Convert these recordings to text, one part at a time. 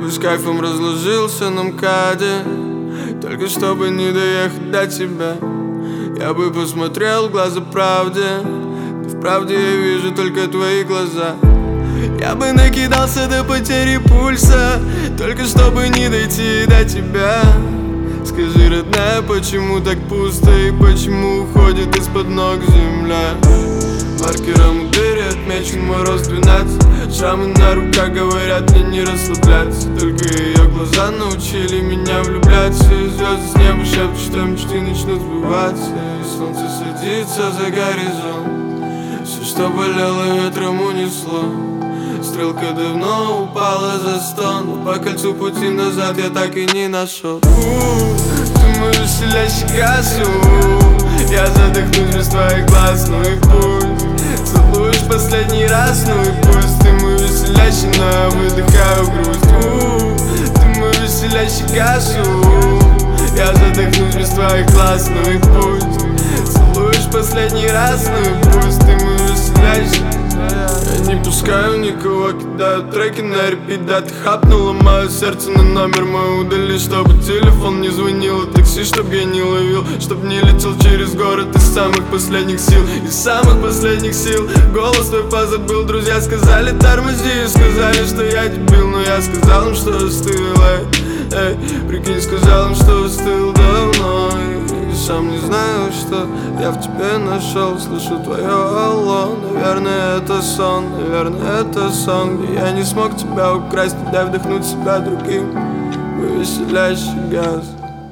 бы с кайфом разложился на МКАДе, только чтобы не доехать до тебя. Я бы посмотрел в глаза правде, да в правде я вижу только твои глаза. Я бы накидался до потери пульса, только чтобы не дойти до тебя. Скажи, родная, почему так пусто и почему уходит из-под ног земля? Маркером у двери отмечен мороз 12. Шрамы на руках говорят мне не расслабляться. Только ее глаза научили меня влюбляться. И звезды с неба шепчут, что мечты начнут сбываться. И солнце садится за горизонт. Все, что болело, ветром унесло. Стрелка давно упала за стон, но по кольцу пути назад я так и не нашел. Ты мой веселящий газ, я задохнусь без твоих глаз, ну и пусть целуешь последний раз, ну и пусть. Ты мой веселящий, но я выдыхаю грусть. Ты мой веселящий газ, я задохнусь без твоих глаз, ну и пусть целуешь последний раз, ну и пусть. Ты мой веселящий. Я не пускаю никого, кидаю треки на репит. Да ты хапнула мое сердце, на номер мой удали, чтобы телефон не звонил, и такси, чтоб я не ловил, чтоб не летел через город из самых последних сил. Из самых последних сил голос твой позабыл. Друзья сказали тормози, сказали, что я дебил, но я сказал им, что остыл. Эй, прикинь, сказал им, что остыл давно. И сам не знаю, что я в тебе нашел. Слышу твое алло, наверное это сон, наверное это сон, где я не смог тебя украсть, не дай вдохнуть себя другим. Мой веселящий газ.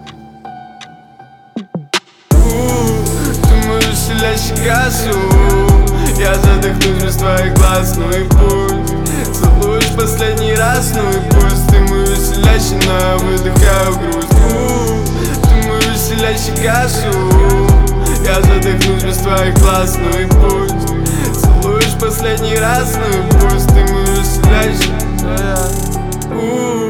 Ты мой веселящий газ, я задохнусь без твоих глаз, ну и пусть целуешь последний раз, ну и пусть. Ты мой веселящий, но я выдыхаю грусть. Ты мой веселящий газ, я задохнусь без твоих глаз, ну и пусть целуешь последний раз, ну и пусть. Ты мой веселящий,